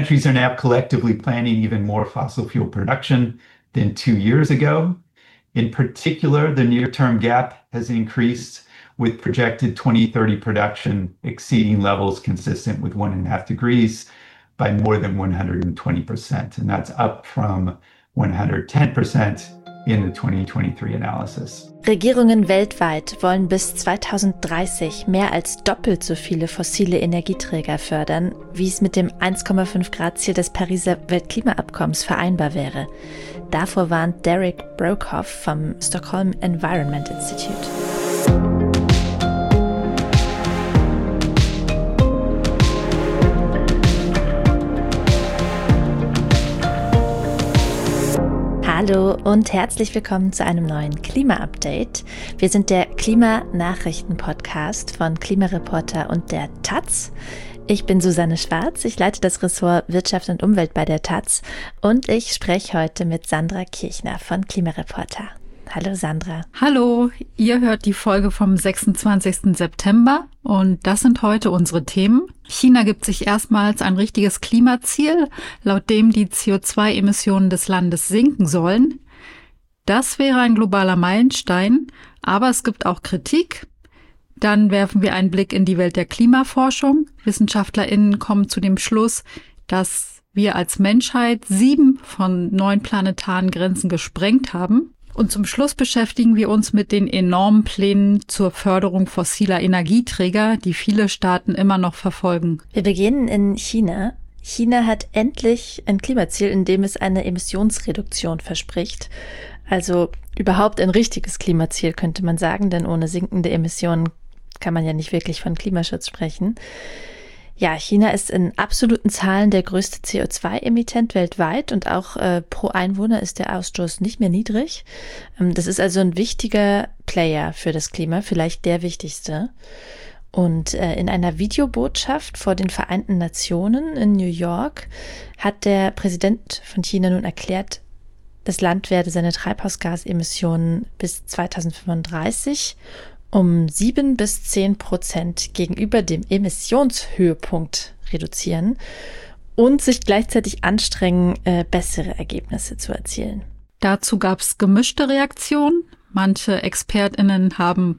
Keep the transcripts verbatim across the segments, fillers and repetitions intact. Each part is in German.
countries are now collectively planning even more fossil fuel production than two years ago. In particular, the near-term gap has increased, with projected twenty thirty production exceeding levels consistent with one and a half degrees by more than one hundred twenty percent. And that's up from one hundred ten percent in the twenty twenty-three analysis. Regierungen weltweit wollen bis zweitausenddreißig mehr als doppelt so viele fossile Energieträger fördern, wie es mit dem eins Komma fünf Grad Ziel des Pariser Weltklimaabkommens vereinbar wäre. Davor warnt Derek Broekhoff vom Stockholm Environment Institute. Hallo und herzlich willkommen zu einem neuen Klima-Update. Wir sind der Klimanachrichten-Podcast von Klimareporter und der Taz. Ich bin Susanne Schwarz, ich leite das Ressort Wirtschaft und Umwelt bei der Taz und ich spreche heute mit Sandra Kirchner von Klimareporter. Hallo Sandra. Hallo, ihr hört die Folge vom sechsundzwanzigsten September und das sind heute unsere Themen. China gibt sich erstmals ein richtiges Klimaziel, laut dem die C O zwei Emissionen des Landes sinken sollen. Das wäre ein globaler Meilenstein, aber es gibt auch Kritik. Dann werfen wir einen Blick in die Welt der Klimaforschung. WissenschaftlerInnen kommen zu dem Schluss, dass wir als Menschheit sieben von neun planetaren Grenzen gesprengt haben. Und zum Schluss beschäftigen wir uns mit den enormen Plänen zur Förderung fossiler Energieträger, die viele Staaten immer noch verfolgen. Wir beginnen in China. China hat endlich ein Klimaziel, in dem es eine Emissionsreduktion verspricht. Also überhaupt ein richtiges Klimaziel, könnte man sagen, denn ohne sinkende Emissionen kann man ja nicht wirklich von Klimaschutz sprechen. Ja, China ist in absoluten Zahlen der größte C O zwei Emittent weltweit und auch äh, pro Einwohner ist der Ausstoß nicht mehr niedrig. Ähm, das ist also ein wichtiger Player für das Klima, vielleicht der wichtigste. Und äh, in einer Videobotschaft vor den Vereinten Nationen in New York hat der Präsident von China nun erklärt, das Land werde seine Treibhausgasemissionen bis zweitausendfünfunddreißig um sieben bis zehn Prozent gegenüber dem Emissionshöhepunkt reduzieren und sich gleichzeitig anstrengen, äh, bessere Ergebnisse zu erzielen. Dazu gab es gemischte Reaktionen. Manche ExpertInnen haben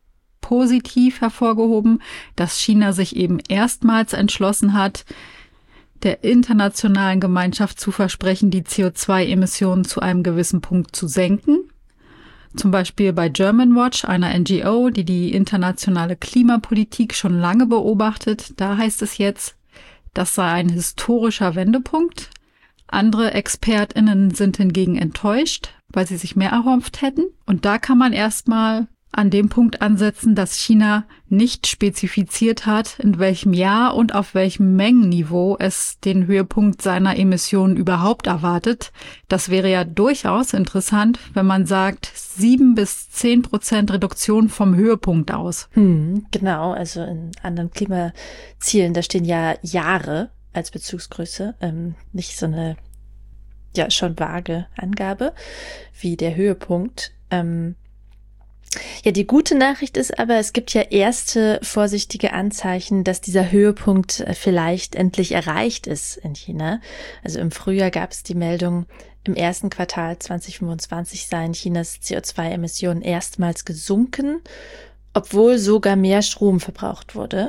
positiv hervorgehoben, dass China sich eben erstmals entschlossen hat, der internationalen Gemeinschaft zu versprechen, die C O zwei Emissionen zu einem gewissen Punkt zu senken. Zum Beispiel bei Germanwatch, einer N G O, die die internationale Klimapolitik schon lange beobachtet. Da heißt es jetzt, das sei ein historischer Wendepunkt. Andere ExpertInnen sind hingegen enttäuscht, weil sie sich mehr erhofft hätten. Und da kann man erstmal an dem Punkt ansetzen, dass China nicht spezifiziert hat, in welchem Jahr und auf welchem Mengenniveau es den Höhepunkt seiner Emissionen überhaupt erwartet. Das wäre ja durchaus interessant, wenn man sagt, sieben bis zehn Prozent Reduktion vom Höhepunkt aus. Hm, genau, also in anderen Klimazielen, da stehen ja Jahre als Bezugsgröße, ähm, nicht so eine ja schon vage Angabe wie der Höhepunkt. Ähm, Ja, die gute Nachricht ist aber, es gibt ja erste vorsichtige Anzeichen, dass dieser Höhepunkt vielleicht endlich erreicht ist in China. Also im Frühjahr gab es die Meldung, im ersten Quartal zweitausendfünfundzwanzig seien Chinas C O zwei Emissionen erstmals gesunken, obwohl sogar mehr Strom verbraucht wurde.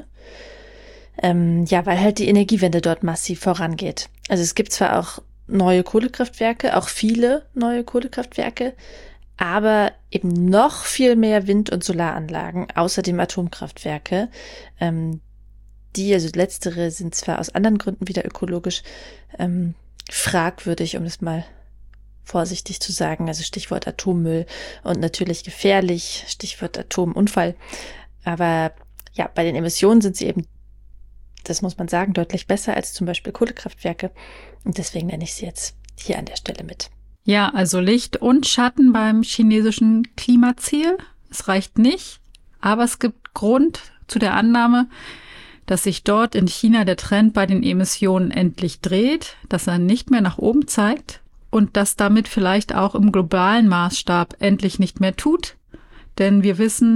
Ähm, ja, weil halt die Energiewende dort massiv vorangeht. Also es gibt zwar auch neue Kohlekraftwerke, auch viele neue Kohlekraftwerke, aber eben noch viel mehr Wind- und Solaranlagen, außerdem Atomkraftwerke. Ähm, die, also letztere, sind zwar aus anderen Gründen wieder ökologisch ähm, fragwürdig, um das mal vorsichtig zu sagen. Also Stichwort Atommüll und natürlich gefährlich, Stichwort Atomunfall. Aber ja, bei den Emissionen sind sie eben, das muss man sagen, deutlich besser als zum Beispiel Kohlekraftwerke. Und deswegen nenne ich sie jetzt hier an der Stelle mit. Ja, also Licht und Schatten beim chinesischen Klimaziel. Es reicht nicht, aber es gibt Grund zu der Annahme, dass sich dort in China der Trend bei den Emissionen endlich dreht, dass er nicht mehr nach oben zeigt und dass damit vielleicht auch im globalen Maßstab endlich nicht mehr tut. Denn wir wissen,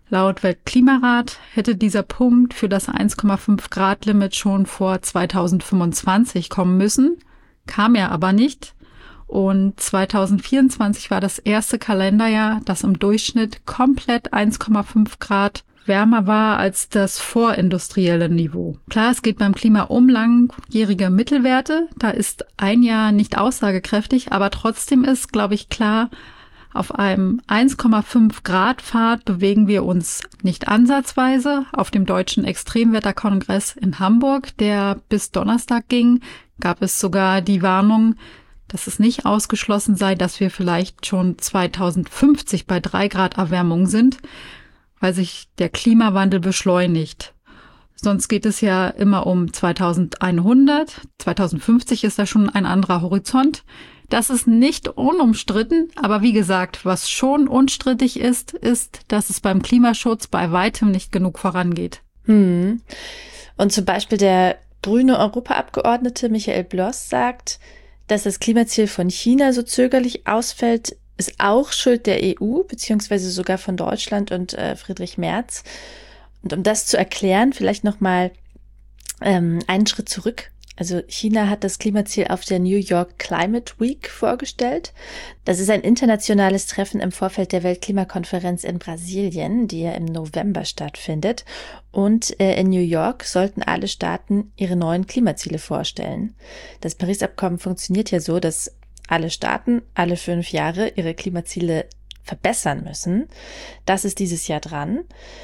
Laut Weltklimarat hätte dieser Punkt für das eins Komma fünf Grad Limit schon vor zweitausendfünfundzwanzig kommen müssen, kam er aber nicht. Und zweitausendvierundzwanzig war das erste Kalenderjahr, das im Durchschnitt komplett eins Komma fünf Grad wärmer war als das vorindustrielle Niveau. Klar, es geht beim Klima um langjährige Mittelwerte. Da ist ein Jahr nicht aussagekräftig, aber trotzdem ist, glaube ich, klar, auf einem eins Komma fünf Grad Pfad bewegen wir uns nicht ansatzweise. Auf dem Deutschen Extremwetterkongress in Hamburg, der bis Donnerstag ging, gab es sogar die Warnung, dass es nicht ausgeschlossen sei, dass wir vielleicht schon zweitausendfünfzig bei drei Grad Erwärmung sind, weil sich der Klimawandel beschleunigt. Sonst geht es ja immer um zweitausendeinhundert. zweitausendfünfzig ist da schon ein anderer Horizont. Das ist nicht unumstritten, aber wie gesagt, was schon unstrittig ist, ist, dass es beim Klimaschutz bei weitem nicht genug vorangeht. Hm. Und zum Beispiel der grüne Europaabgeordnete Michael Bloss sagt, dass das Klimaziel von China so zögerlich ausfällt, ist auch Schuld der E U, beziehungsweise sogar von Deutschland und äh, Friedrich Merz. Und um das zu erklären, vielleicht nochmal ähm, einen Schritt zurück. Also China hat das Klimaziel auf der New York Climate Week vorgestellt. Das ist ein internationales Treffen im Vorfeld der Weltklimakonferenz in Brasilien, die ja im November stattfindet. Und äh, in New York sollten alle Staaten ihre neuen Klimaziele vorstellen. Das Paris-Abkommen funktioniert ja so, dass alle Staaten alle fünf Jahre ihre Klimaziele verbessern müssen. Das ist dieses Jahr dran.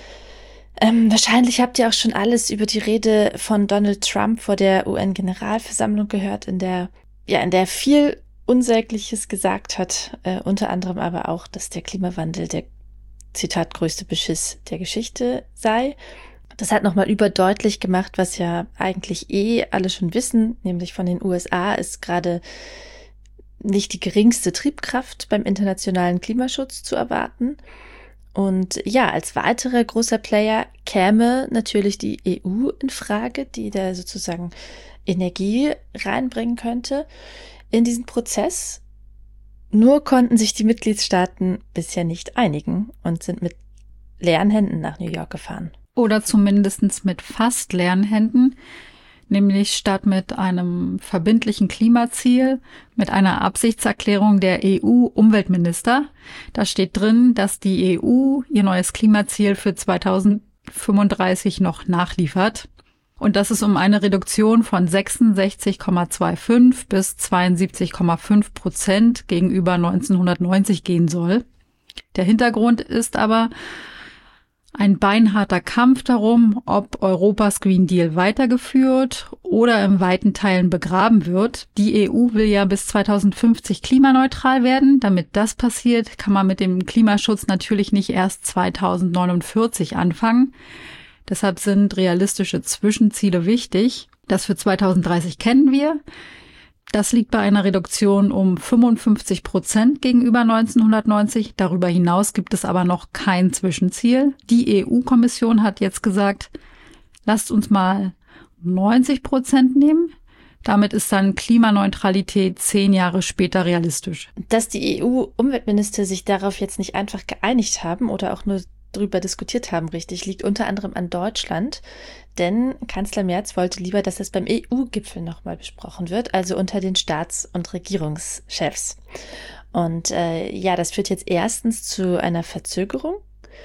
Ähm, wahrscheinlich habt ihr auch schon alles über die Rede von Donald Trump vor der U N-Generalversammlung gehört, in der, ja, in der viel Unsägliches gesagt hat, äh, unter anderem aber auch, dass der Klimawandel der, Zitat, größte Beschiss der Geschichte sei. Das hat nochmal überdeutlich gemacht, was ja eigentlich eh alle schon wissen, nämlich von den U S A ist gerade nicht die geringste Triebkraft beim internationalen Klimaschutz zu erwarten. Und ja, als weiterer großer Player käme natürlich die E U in Frage, die da sozusagen Energie reinbringen könnte in diesen Prozess. Nur konnten sich die Mitgliedstaaten bisher nicht einigen und sind mit leeren Händen nach New York gefahren. Oder zumindest mit fast leeren Händen. Nämlich statt mit einem verbindlichen Klimaziel, mit einer Absichtserklärung der E U-Umweltminister. Da steht drin, dass die E U ihr neues Klimaziel für zweitausendfünfunddreißig noch nachliefert und dass es um eine Reduktion von sechsundsechzig Komma fünfundzwanzig bis zweiundsiebzig Komma fünf Prozent gegenüber neunzehnhundertneunzig gehen soll. Der Hintergrund ist aber ein beinharter Kampf darum, ob Europas Green Deal weitergeführt oder in weiten Teilen begraben wird. Die E U will ja bis zweitausendfünfzig klimaneutral werden. Damit das passiert, kann man mit dem Klimaschutz natürlich nicht erst zweitausendneunundvierzig anfangen. Deshalb sind realistische Zwischenziele wichtig. Das für zweitausenddreißig kennen wir. Das liegt bei einer Reduktion um fünfundfünfzig Prozent gegenüber neunzehnhundertneunzig. Darüber hinaus gibt es aber noch kein Zwischenziel. Die E U-Kommission hat jetzt gesagt, lasst uns mal neunzig Prozent nehmen. Damit ist dann Klimaneutralität zehn Jahre später realistisch. Dass die E U-Umweltminister sich darauf jetzt nicht einfach geeinigt haben oder auch nur darüber diskutiert haben, richtig, liegt unter anderem an Deutschland. Denn Kanzler Merz wollte lieber, dass das beim E U-Gipfel nochmal besprochen wird, also unter den Staats- und Regierungschefs. Und äh, ja, das führt jetzt erstens zu einer Verzögerung,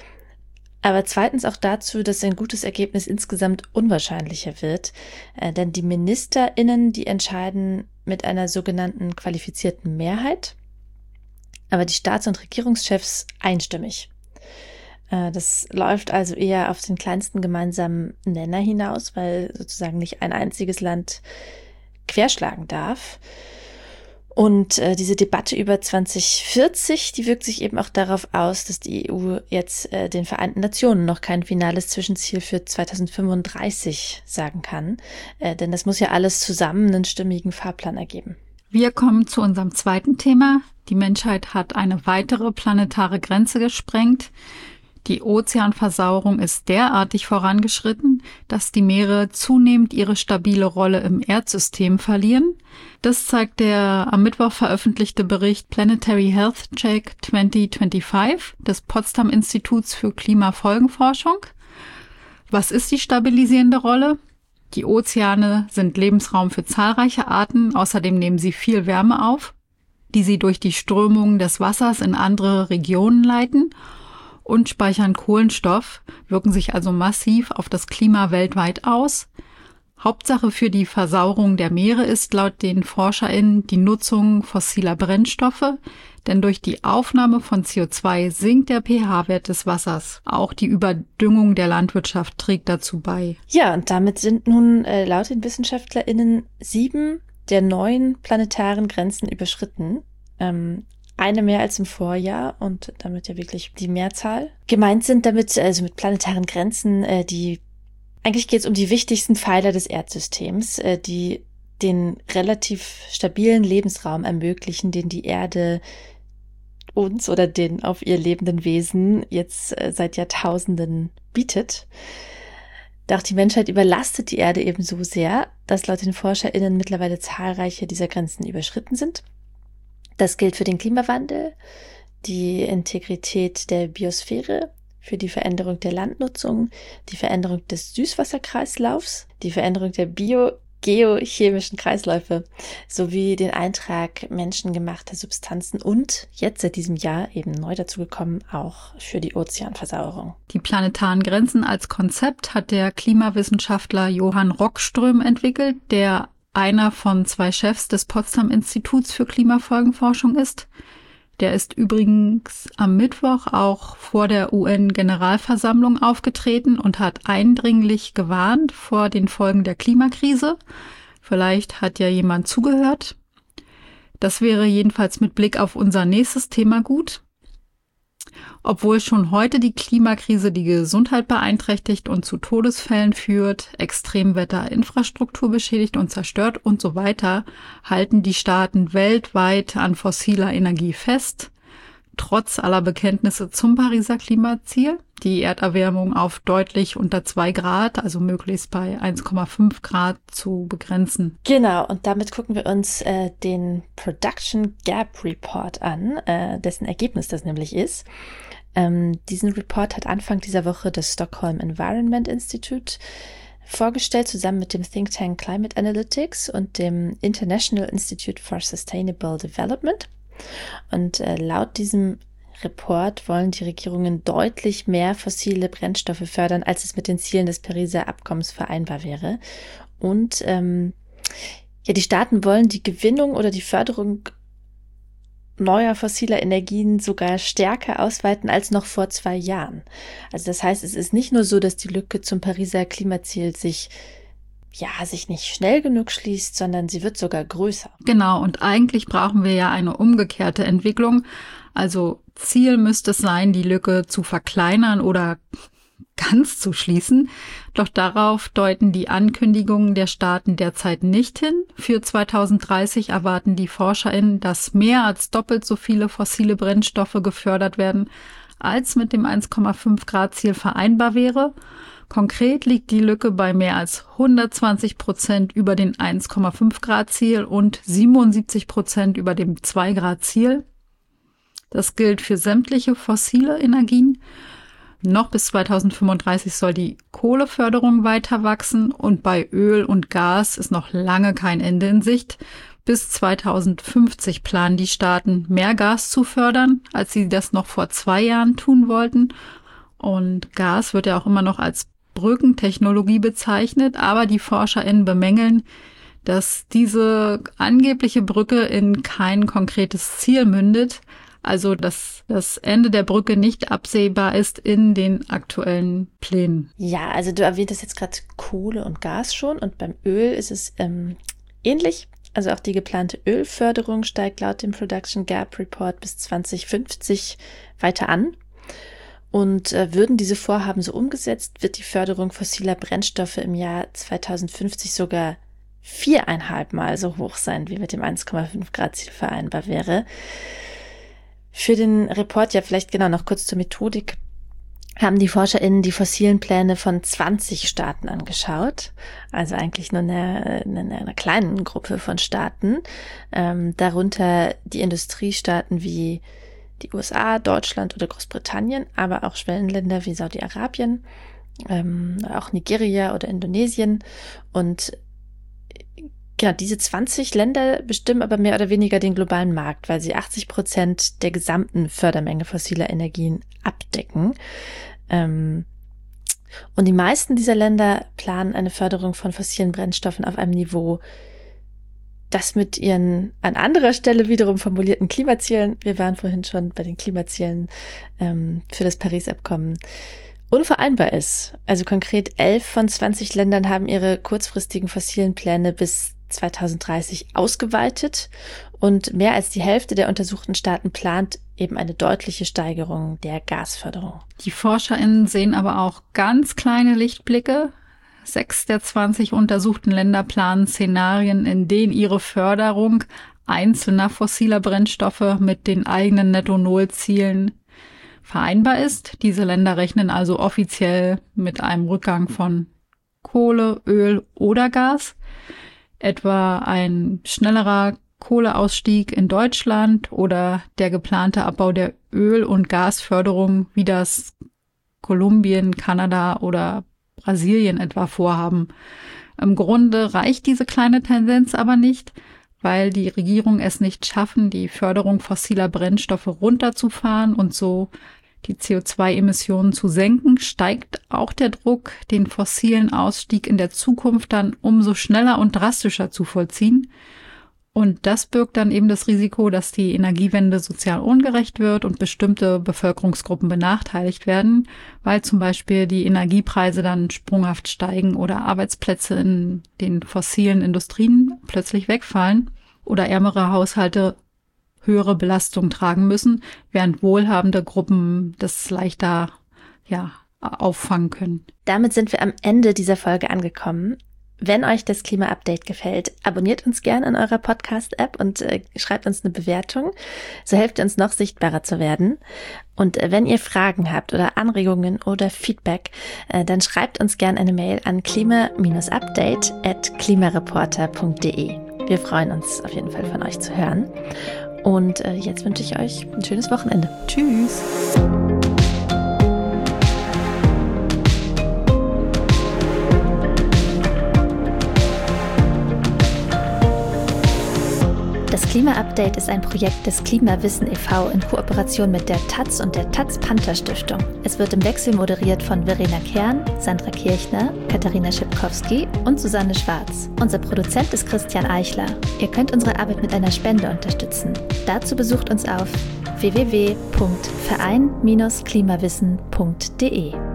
aber zweitens auch dazu, dass ein gutes Ergebnis insgesamt unwahrscheinlicher wird. Äh, denn die MinisterInnen, die entscheiden mit einer sogenannten qualifizierten Mehrheit, aber die Staats- und Regierungschefs einstimmig. Das läuft also eher auf den kleinsten gemeinsamen Nenner hinaus, weil sozusagen nicht ein einziges Land querschlagen darf. Und äh, diese Debatte über zwanzig vierzig, die wirkt sich eben auch darauf aus, dass die E U jetzt äh, den Vereinten Nationen noch kein finales Zwischenziel für zweitausendfünfunddreißig sagen kann. Äh, denn das muss ja alles zusammen einen stimmigen Fahrplan ergeben. Wir kommen zu unserem zweiten Thema. Die Menschheit hat eine weitere planetare Grenze gesprengt. Die Ozeanversauerung ist derartig vorangeschritten, dass die Meere zunehmend ihre stabile Rolle im Erdsystem verlieren. Das zeigt der am Mittwoch veröffentlichte Bericht Planetary Health Check zwanzig fünfundzwanzig des Potsdam Instituts für Klimafolgenforschung. Was ist die stabilisierende Rolle? Die Ozeane sind Lebensraum für zahlreiche Arten, außerdem nehmen sie viel Wärme auf, die sie durch die Strömungen des Wassers in andere Regionen leiten und speichern Kohlenstoff, wirken sich also massiv auf das Klima weltweit aus. Hauptsache für die Versauerung der Meere ist laut den ForscherInnen die Nutzung fossiler Brennstoffe, denn durch die Aufnahme von C O zwei sinkt der pH-Wert des Wassers. Auch die Überdüngung der Landwirtschaft trägt dazu bei. Ja, und damit sind nun äh, laut den WissenschaftlerInnen sieben der neun planetaren Grenzen überschritten. Ähm, Eine mehr als im Vorjahr und damit ja wirklich die Mehrzahl. Gemeint sind damit, also mit planetaren Grenzen, äh, die, eigentlich geht es um die wichtigsten Pfeiler des Erdsystems, äh, die den relativ stabilen Lebensraum ermöglichen, den die Erde uns oder den auf ihr lebenden Wesen jetzt äh, seit Jahrtausenden bietet. Doch die Menschheit überlastet die Erde eben so sehr, dass laut den ForscherInnen mittlerweile zahlreiche dieser Grenzen überschritten sind. Das gilt für den Klimawandel, die Integrität der Biosphäre, für die Veränderung der Landnutzung, die Veränderung des Süßwasserkreislaufs, die Veränderung der biogeochemischen Kreisläufe sowie den Eintrag menschengemachter Substanzen und jetzt seit diesem Jahr eben neu dazugekommen auch für die Ozeanversauerung. Die planetaren Grenzen als Konzept hat der Klimawissenschaftler Johann Rockström entwickelt, der einer von zwei Chefs des Potsdam Instituts für Klimafolgenforschung ist. Der ist übrigens am Mittwoch auch vor der U N-Generalversammlung aufgetreten und hat eindringlich gewarnt vor den Folgen der Klimakrise. Vielleicht hat ja jemand zugehört. Das wäre jedenfalls mit Blick auf unser nächstes Thema gut. Obwohl schon heute die Klimakrise die Gesundheit beeinträchtigt und zu Todesfällen führt, Extremwetter Infrastruktur beschädigt und zerstört und so weiter, halten die Staaten weltweit an fossiler Energie fest, trotz aller Bekenntnisse zum Pariser Klimaziel, die Erderwärmung auf deutlich unter zwei Grad, also möglichst bei eins Komma fünf Grad zu begrenzen. Genau, und damit gucken wir uns äh, den Production Gap Report an, äh, dessen Ergebnis das nämlich ist. Ähm, diesen Report hat Anfang dieser Woche das Stockholm Environment Institute vorgestellt, zusammen mit dem Think Tank Climate Analytics und dem International Institute for Sustainable Development. Und äh, laut diesem Report wollen die Regierungen deutlich mehr fossile Brennstoffe fördern, als es mit den Zielen des Pariser Abkommens vereinbar wäre. Und ähm, ja, die Staaten wollen die Gewinnung oder die Förderung neuer fossiler Energien sogar stärker ausweiten als noch vor zwei Jahren. Also das heißt, es ist nicht nur so, dass die Lücke zum Pariser Klimaziel sich ja, sich nicht schnell genug schließt, sondern sie wird sogar größer. Genau, und eigentlich brauchen wir ja eine umgekehrte Entwicklung. Also Ziel müsste es sein, die Lücke zu verkleinern oder ganz zu schließen. Doch darauf deuten die Ankündigungen der Staaten derzeit nicht hin. Für zweitausenddreißig erwarten die ForscherInnen, dass mehr als doppelt so viele fossile Brennstoffe gefördert werden, als mit dem eins Komma fünf Grad Ziel vereinbar wäre. Konkret liegt die Lücke bei mehr als hundertzwanzig Prozent über dem eins Komma fünf Grad Ziel und siebenundsiebzig Prozent über dem zwei Grad Ziel. Das gilt für sämtliche fossile Energien. Noch bis zweitausendfünfunddreißig soll die Kohleförderung weiter wachsen und bei Öl und Gas ist noch lange kein Ende in Sicht. Bis zweitausendfünfzig planen die Staaten, mehr Gas zu fördern, als sie das noch vor zwei Jahren tun wollten. Und Gas wird ja auch immer noch als Brückentechnologie bezeichnet, aber die ForscherInnen bemängeln, dass diese angebliche Brücke in kein konkretes Ziel mündet, also dass das Ende der Brücke nicht absehbar ist in den aktuellen Plänen. Ja, also du erwähntest jetzt gerade Kohle und Gas schon und beim Öl ist es ähm, ähnlich. Also auch die geplante Ölförderung steigt laut dem Production Gap Report bis zweitausendfünfzig weiter an. Und äh, würden diese Vorhaben so umgesetzt, wird die Förderung fossiler Brennstoffe im Jahr zweitausendfünfzig sogar viereinhalb Mal so hoch sein, wie mit dem eins Komma fünf Grad Ziel vereinbar wäre. Für den Report ja vielleicht genau noch kurz zur Methodik. haben die ForscherInnen die fossilen Pläne von zwanzig Staaten angeschaut, also eigentlich nur einer eine, eine kleinen Gruppe von Staaten, ähm, darunter die Industriestaaten wie die U S A, Deutschland oder Großbritannien, aber auch Schwellenländer wie Saudi-Arabien, ähm, auch Nigeria oder Indonesien. Und genau, diese zwanzig Länder bestimmen aber mehr oder weniger den globalen Markt, weil sie achtzig Prozent der gesamten Fördermenge fossiler Energien abdecken. Ähm, und die meisten dieser Länder planen eine Förderung von fossilen Brennstoffen auf einem Niveau, das mit ihren an anderer Stelle wiederum formulierten Klimazielen, wir waren vorhin schon bei den Klimazielen ähm, für das Paris-Abkommen, unvereinbar ist. Also konkret elf von zwanzig Ländern haben ihre kurzfristigen fossilen Pläne bis zweitausenddreißig ausgeweitet und mehr als die Hälfte der untersuchten Staaten plant eben eine deutliche Steigerung der Gasförderung. Die ForscherInnen sehen aber auch ganz kleine Lichtblicke. Sechs der zwanzig untersuchten Länder planen Szenarien, in denen ihre Förderung einzelner fossiler Brennstoffe mit den eigenen Netto-Null-Zielen vereinbar ist. Diese Länder rechnen also offiziell mit einem Rückgang von Kohle, Öl oder Gas. Etwa ein schnellerer Kohleausstieg in Deutschland oder der geplante Abbau der Öl- und Gasförderung, wie das Kolumbien, Kanada oder Brasilien etwa vorhaben. Im Grunde reicht diese kleine Tendenz aber nicht, weil die Regierungen es nicht schaffen, die Förderung fossiler Brennstoffe runterzufahren und so die C O zwei Emissionen zu senken, steigt auch der Druck, den fossilen Ausstieg in der Zukunft dann umso schneller und drastischer zu vollziehen. Und das birgt dann eben das Risiko, dass die Energiewende sozial ungerecht wird und bestimmte Bevölkerungsgruppen benachteiligt werden, weil zum Beispiel die Energiepreise dann sprunghaft steigen oder Arbeitsplätze in den fossilen Industrien plötzlich wegfallen oder ärmere Haushalte höhere Belastungen tragen müssen, während wohlhabende Gruppen das leichter, ja, auffangen können. Damit sind wir am Ende dieser Folge angekommen. Wenn euch das Klima-Update gefällt, abonniert uns gerne in eurer Podcast-App und äh, schreibt uns eine Bewertung. So helft ihr uns noch sichtbarer zu werden. Und äh, wenn ihr Fragen habt oder Anregungen oder Feedback, äh, dann schreibt uns gerne eine Mail an klima-update at klimareporter punkt de. Wir freuen uns auf jeden Fall von euch zu hören. Und äh, jetzt wünsche ich euch ein schönes Wochenende. Tschüss! Das Klima-Update ist ein Projekt des Klimawissen e V in Kooperation mit der Taz und der Taz-Panther-Stiftung. Es wird im Wechsel moderiert von Verena Kern, Sandra Kirchner, Katharina Schipkowski und Susanne Schwarz. Unser Produzent ist Christian Eichler. Ihr könnt unsere Arbeit mit einer Spende unterstützen. Dazu besucht uns auf w w w punkt verein Bindestrich klimawissen punkt de.